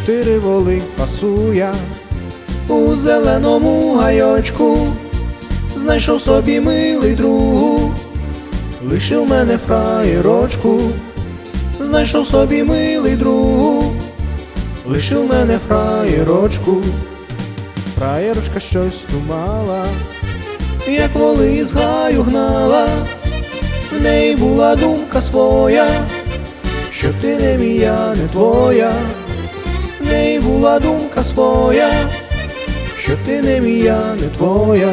4 воли пасуя у зеленому гайочку. Знайшов собі милий другу, лишив мене фраєрочку. Знайшов собі милий другу, лишив мене фраєрочку. Фраєрочка щось думала, як воли з гаю гнала. В неї була думка своя, що ти не мія, не твоя. В неї була думка своя, що ти не мія, не твоя.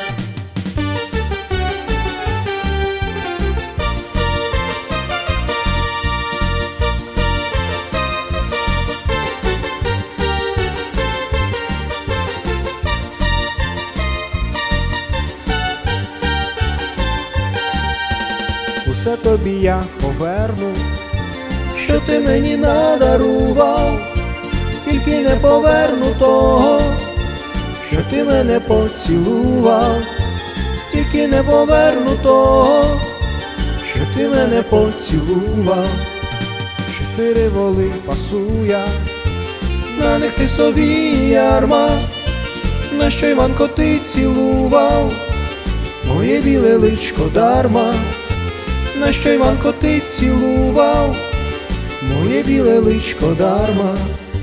Усе тобі я поверну, що ти мені надарував, тільки не поверну того, що ти мене поцілував. Тільки не поверну того, що ти мене поцілував. 4 воли пасуя, на них ти собі ярма. Нащо, Іванко, ти цілував моє біле личко дарма? Нащо, Іванко, ти цілував моє біле личко дарма?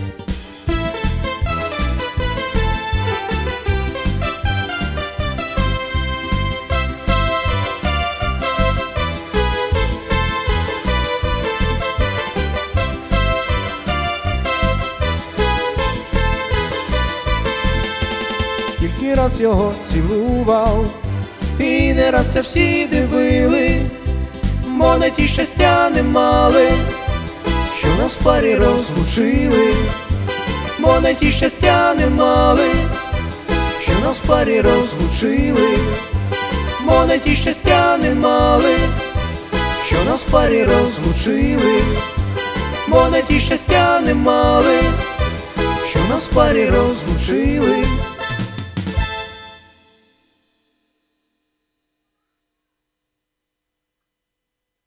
Скільки раз його цілував, і не раз всі дивили, бо не ті щастя не мали, що нас в парі розлучили. Бо не ті щастя не мали, що нас в парі розлучили. Бо не ті щастя не мали, що нас в парі розлучили. Бо не ті щастя не мали, що нас в парі розлучили.